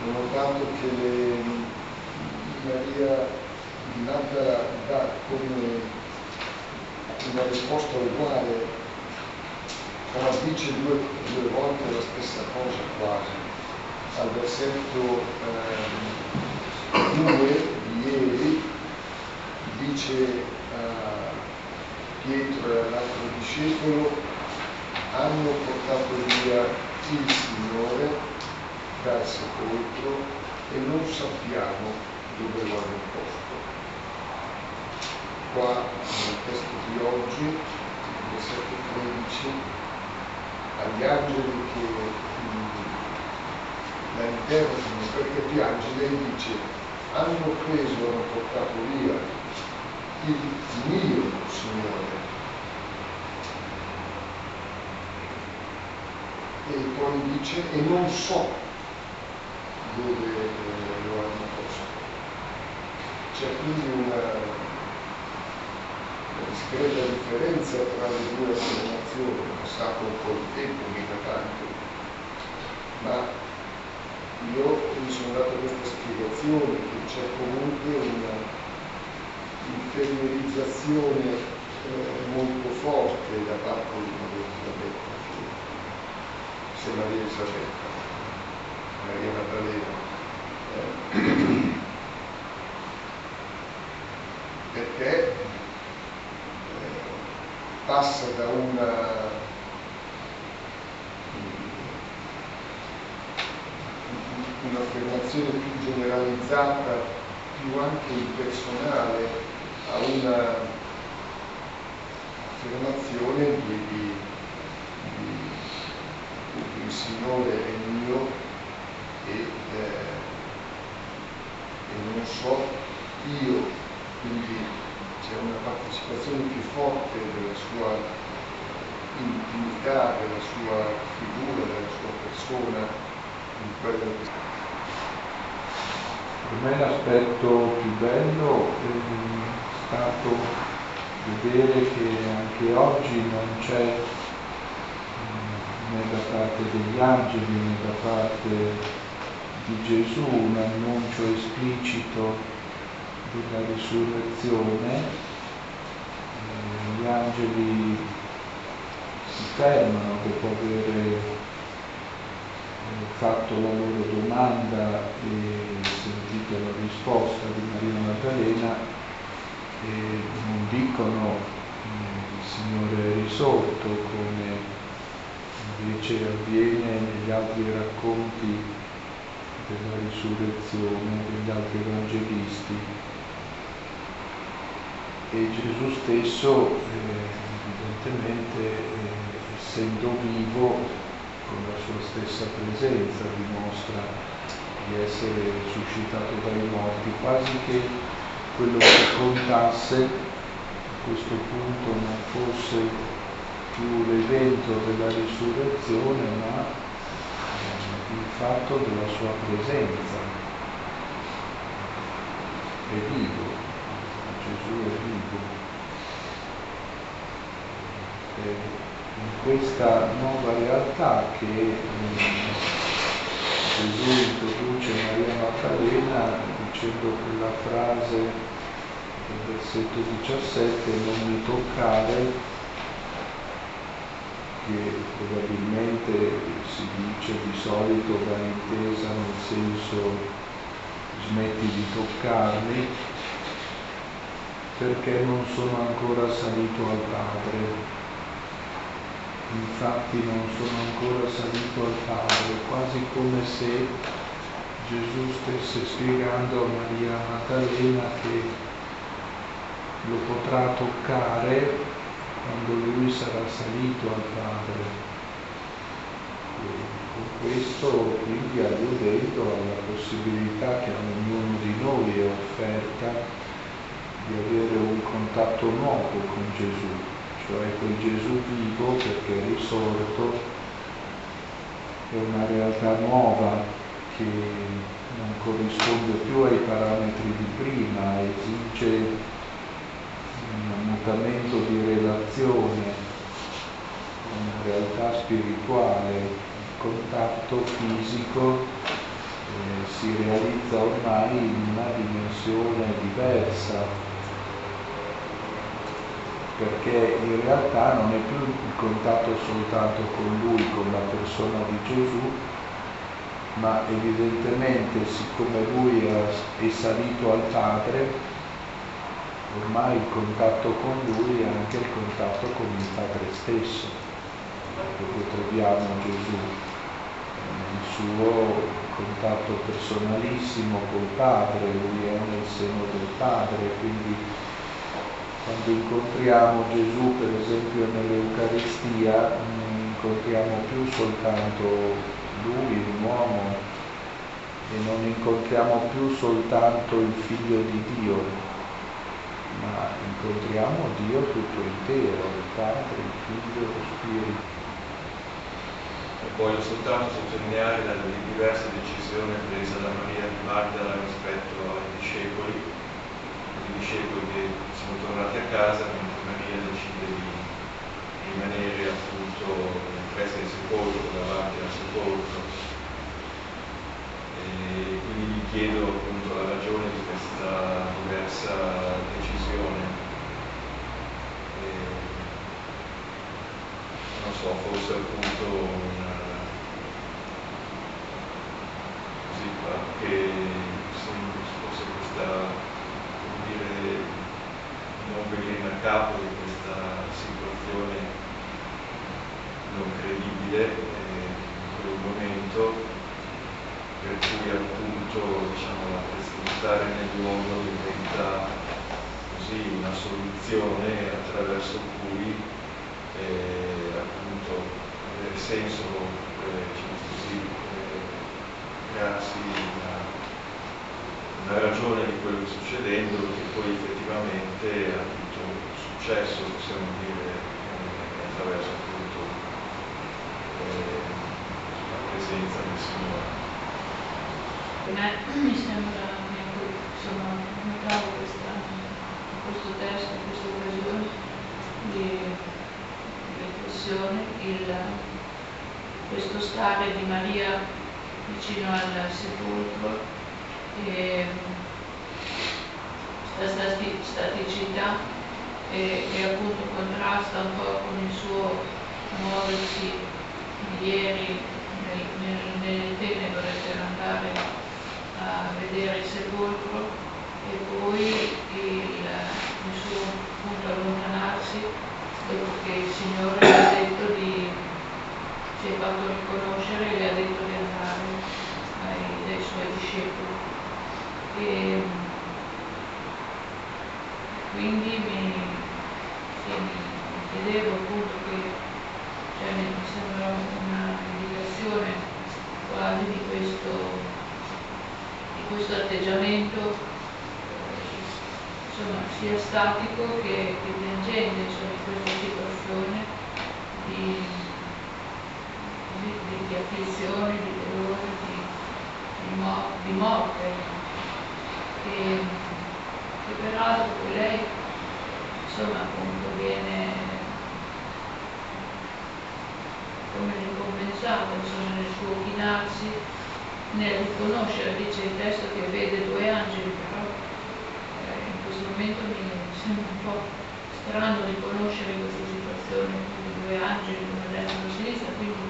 notato che Maria di Magdala dà come una risposta uguale, ma dice due volte la stessa cosa quasi. Al versetto 2 di ieri dice a Pietro e all'altro discepolo: hanno portato via il Signore dal sepolcro e non sappiamo dove lo hanno posto. Qua nel testo di oggi, versetto 13, agli angeli che la interrogano perché piange, lei dice: hanno portato via il mio Signore. E poi dice: e non so dove lo hanno posto. C'è quindi una discreta differenza tra le due affermazioni. È passato un po' di tempo, mica tanto, ma io mi sono dato questa spiegazione, che c'è comunque una inferiorizzazione molto forte da parte di Maria Elisabetta, se Maria Elisabetta, Maria Maddalena, perché passa da un'affermazione più generalizzata, più anche impersonale, a una affermazione di il Signore è mio e non so io, quindi c'è una partecipazione più forte della sua intimità, della sua figura, della sua persona in quello che per me l'aspetto più bello è stato vedere che anche oggi non c'è né da parte degli angeli né da parte di Gesù un annuncio esplicito della risurrezione. Gli angeli si fermano dopo aver fatto la loro domanda e sentito la risposta di Maria Maddalena e non dicono il Signore è risorto, come invece avviene negli altri racconti della risurrezione degli altri evangelisti. E Gesù stesso, evidentemente, essendo vivo, con la sua stessa presenza dimostra di essere risuscitato dai morti, quasi che quello che contasse a questo punto non fosse più l'evento della risurrezione, ma il fatto della sua presenza. È vivo, Gesù è vivo. In questa nuova realtà che Gesù introduce Maria Maddalena dicendo quella frase del versetto 17: non mi toccare, che probabilmente si dice di solito va intesa nel senso smetti di toccarmi, perché non sono ancora salito al Padre. Infatti non sono ancora salito al Padre, quasi come se Gesù stesse spiegando a Maria Maddalena che lo potrà toccare quando lui sarà salito al Padre. E con questo quindi alludendo alla possibilità che a ognuno di noi è offerta di avere un contatto nuovo con Gesù, cioè quel Gesù vivo, perché è risorto, è una realtà nuova che non corrisponde più ai parametri di prima, esige un mutamento di relazione, una realtà spirituale, il contatto fisico si realizza ormai in una dimensione diversa, perché in realtà non è più il contatto soltanto con Lui, con la persona di Gesù, ma evidentemente, siccome Lui è salito al Padre, ormai il contatto con Lui è anche il contatto con il Padre stesso, dove troviamo Gesù nel suo contatto personalissimo col Padre. Lui è nel seno del Padre, quindi quando incontriamo Gesù, per esempio nell'Eucaristia, non incontriamo più soltanto Lui, un uomo, e non incontriamo più soltanto il Figlio di Dio, ma incontriamo Dio tutto intero, il Padre, il Figlio e lo Spirito. Voglio soltanto sottolineare la diversa decisione presa da Maria di Magdala rispetto ai discepoli, i discepoli che sono tornati a casa, mentre Maria decide di rimanere appunto presso il sepolcro, davanti al sepolcro. E quindi gli chiedo appunto la ragione di questa diversa decisione. Non so, forse appunto così che forse questa, come dire, non venire a capo di questa situazione non credibile in quel momento, per cui appunto diciamo stare nell'uomo diventa così una soluzione attraverso cui appunto avere senso, diciamo così, crearsi una ragione di quello che sta succedendo, che poi effettivamente ha tutto successo, possiamo dire, attraverso appunto la presenza del Signore. Mi sembra, insomma, notavo questo testo, in questa occasione di riflessione, questo stare di Maria vicino al sepolcro e questa staticità e appunto contrasta un po' con il suo muoversi ieri nelle tenebre per andare a vedere il sepolcro e poi il suo appunto allontanarsi dopo che il Signore gli ha detto si è fatto riconoscere e gli ha detto di andare dai suoi discepoli. E quindi mi chiedevo appunto che mi sembra una indicazione quasi di questo atteggiamento insomma, sia statico che tangente insomma, in questa situazione di afflizione, di dolore, di morte. E peraltro lei insomma appunto viene come ricompensata insomma, nel suo chinarsi, nel riconoscere, dice il testo che vede due angeli, però in questo momento mi sembra un po' strano riconoscere questa situazione di due angeli, uno a destra e uno a sinistra, quindi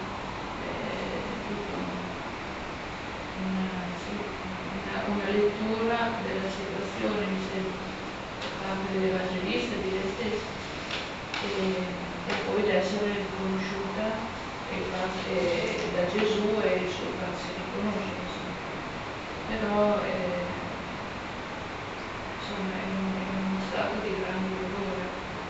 una lettura della situazione mi sembra da parte dell'Evangelista di lei stessa e poi di essere riconosciuta da Gesù e il suo farsi riconoscere insomma. Però insomma è uno stato di grande dolore.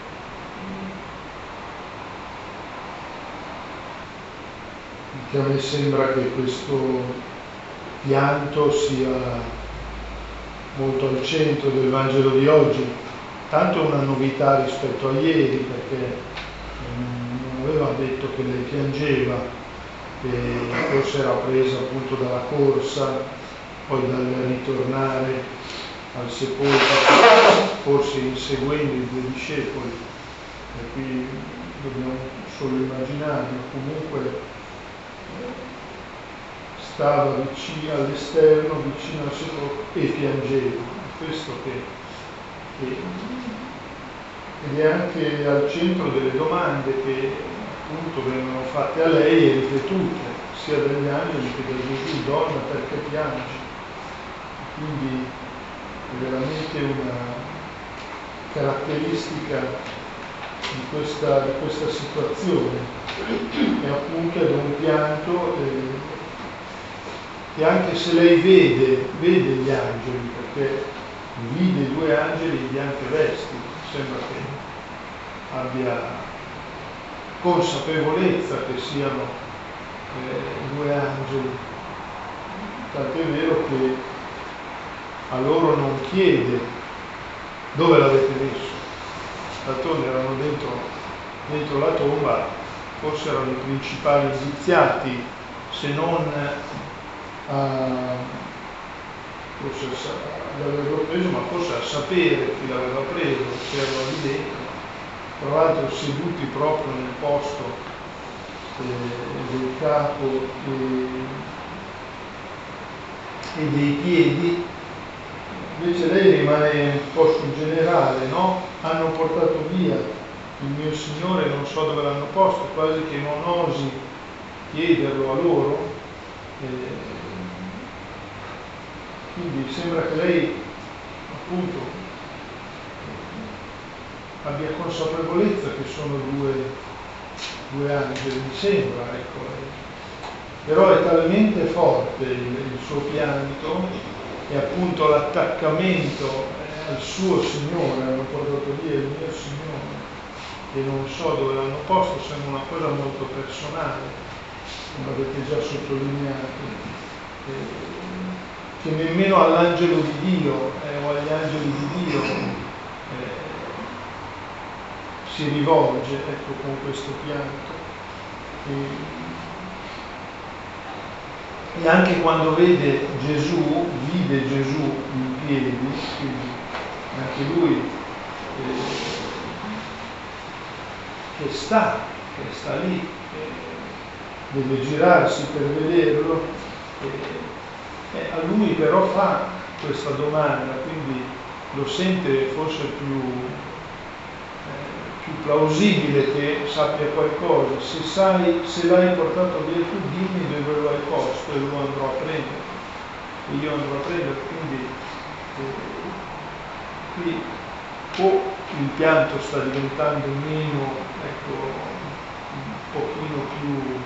Che a me sembra che questo pianto sia molto al centro del Vangelo di oggi, tanto è una novità rispetto a ieri, perché non aveva detto che lei piangeva, e forse era presa appunto dalla corsa, poi dal ritornare al sepolcro, forse inseguendo i due discepoli, e qui dobbiamo solo immaginarlo, comunque stava vicino all'esterno, vicino al sepolcro e piangeva. Questo ed è anche al centro delle domande che appunto vengono fatte a lei e ripetute sia dagli angeli che da Gesù: donna, perché piangi? Quindi è veramente una caratteristica di questa situazione, e appunto è un pianto che, anche se lei vede gli angeli, perché vide i due angeli in bianche vesti, sembra che abbia consapevolezza che siano due angeli, tant'è vero che a loro non chiede: dove l'avete messo? D'altronde erano dentro la tomba, forse erano i principali indiziati, se non forse ad averlo preso, ma forse a sapere chi l'aveva preso, c'erano lì dentro, tra l'altro seduti proprio nel posto del capo e dei piedi. Invece lei rimane un po' sul generale, no? Hanno portato via il mio Signore, non so dove l'hanno posto, quasi che non osi chiederlo a loro. Quindi sembra che lei appunto abbia consapevolezza che sono due angeli, mi sembra, ecco. Però è talmente forte il suo pianto e appunto l'attaccamento al suo Signore: hanno portato via il mio Signore e non so dove l'hanno posto. Sembra una cosa molto personale, come avete già sottolineato, che nemmeno all'angelo di Dio o agli angeli di Dio si rivolge, ecco, con questo pianto. E anche quando vide Gesù in piedi, quindi anche lui che sta lì, deve girarsi per vederlo, a lui però fa questa domanda, quindi lo sente forse più plausibile che sappia qualcosa. Se l'hai portato via tu, dimmi dove lo hai posto e lo andrò a prendere. E io andrò a prendere. Quindi qui o il pianto sta diventando meno, ecco, un pochino più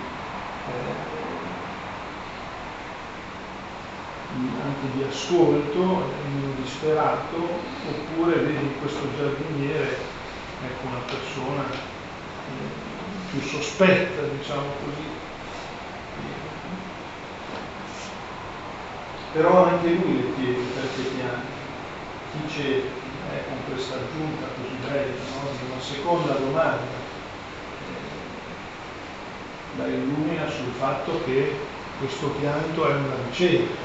anche di ascolto, meno disperato, oppure vedi in questo giardiniere, ecco, una persona più sospetta, diciamo così. Però anche lui le chiede perché piange. Dice, con questa aggiunta così bella, no? Una seconda domanda la illumina sul fatto che questo pianto è una ricerca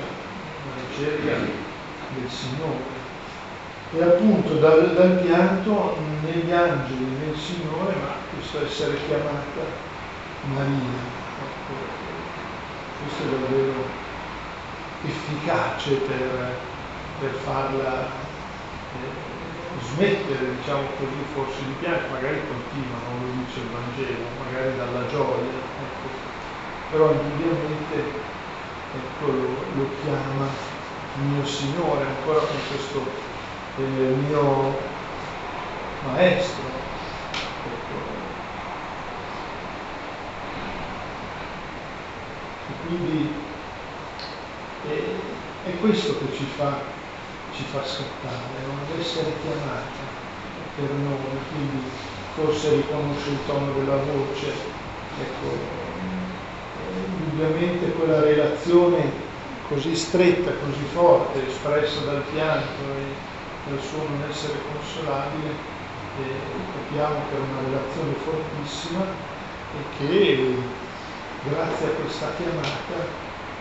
del Signore. E appunto dal pianto negli angeli, nel Signore, ma questo essere chiamata Maria. Ecco, questo è davvero efficace per farla smettere, diciamo così, forse di piangere. Magari continua, non lo dice il Vangelo, magari dalla gioia, ecco. Però indubbiamente, ecco, lo chiama mio Signore, ancora con questo mio maestro. E quindi è questo che ci fa scattare, ad essere chiamata per noi, quindi forse riconosce il tono della voce, ecco, indubbiamente quella relazione così stretta, così forte, espressa dal pianto e dal suo non essere consolabile, capiamo che è una relazione fortissima e che grazie a questa chiamata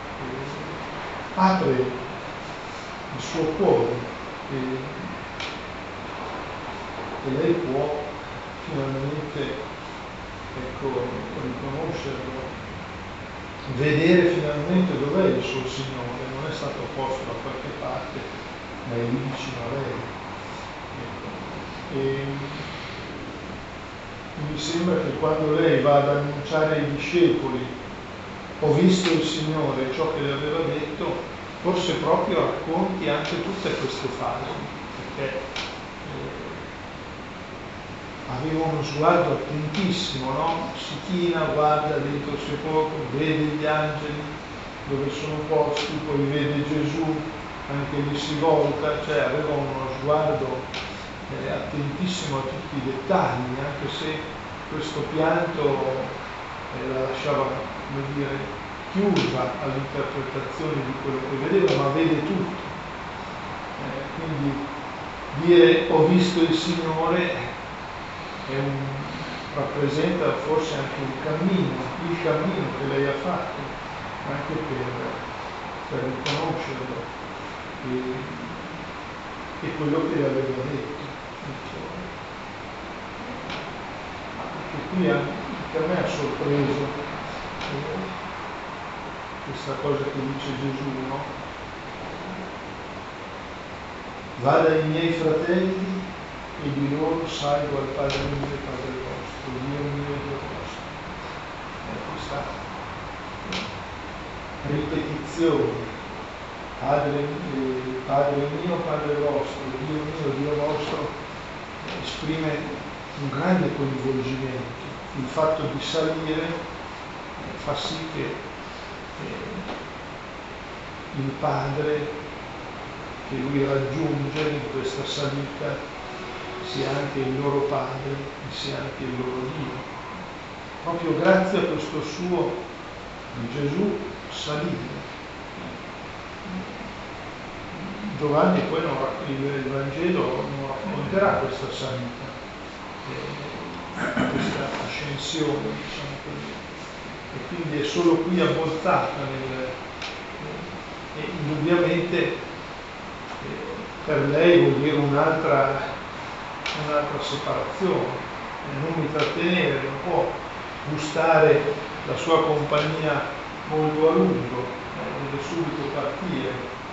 apre il suo cuore e lei può finalmente, ecco, riconoscerlo vedere finalmente dov'è il suo Signore, non è stato posto da qualche parte, ma è lì vicino a lei. E mi sembra che quando lei va ad annunciare ai discepoli ho visto il Signore, ciò che le aveva detto, forse proprio racconti anche tutte queste fasi, perché aveva uno sguardo attentissimo, no? Si china, guarda dentro il sepolcro, vede gli angeli dove sono posti, poi vede Gesù, anche lì si volta, cioè aveva uno sguardo attentissimo a tutti i dettagli, anche se questo pianto la lasciava, come dire, chiusa all'interpretazione di quello che vedeva, ma vede tutto. Quindi dire ho visto il Signore rappresenta forse anche un cammino, il cammino che lei ha fatto, anche per riconoscerlo e quello che le aveva detto. Anche qui anche a me ha sorpreso questa cosa che dice Gesù, no? Va dai miei fratelli e di loro salgo al Padre mio e Padre vostro, Dio mio e Dio vostro. Questa ripetizione, Padre mio, Padre vostro, Dio mio, Dio vostro, esprime un grande coinvolgimento. Il fatto di salire fa sì che il Padre che lui raggiunge in questa salita sia anche il loro Padre e sia anche il loro Dio. Proprio grazie a questo suo di Gesù salire. Giovanni poi il Vangelo non racconterà questa salita, questa ascensione, diciamo così. E quindi è solo qui abbozzata e indubbiamente per lei vuol dire un'altra separazione, non mi trattenere, non può gustare la sua compagnia molto a lungo, deve subito partire.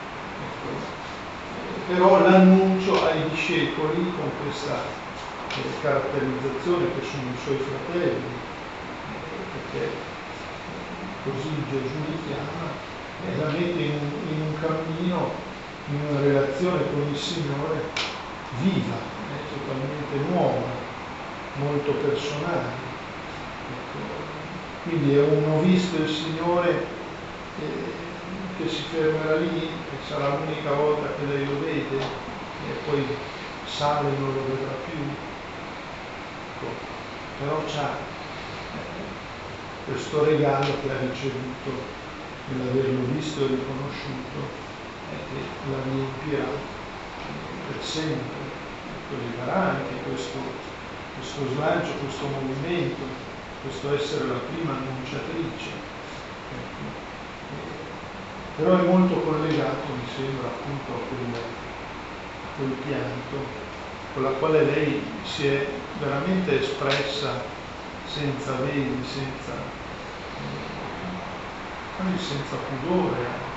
Però l'annuncio ai discepoli con questa caratterizzazione che sono i suoi fratelli, perché così Gesù li chiama, la mette in un cammino, in una relazione con il Signore viva, totalmente nuova, molto personale. Quindi è un ho visto il Signore che si fermerà lì, che sarà l'unica volta che lei lo vede e poi sale e non lo vedrà più. Però c'ha questo regalo che ha ricevuto nell'averlo visto e riconosciuto che la riempirà per sempre. Gli darà anche questo slancio, questo movimento, questo essere la prima annunciatrice. Però è molto collegato, mi sembra, appunto a quel pianto con la quale lei si è veramente espressa senza veli, senza pudore.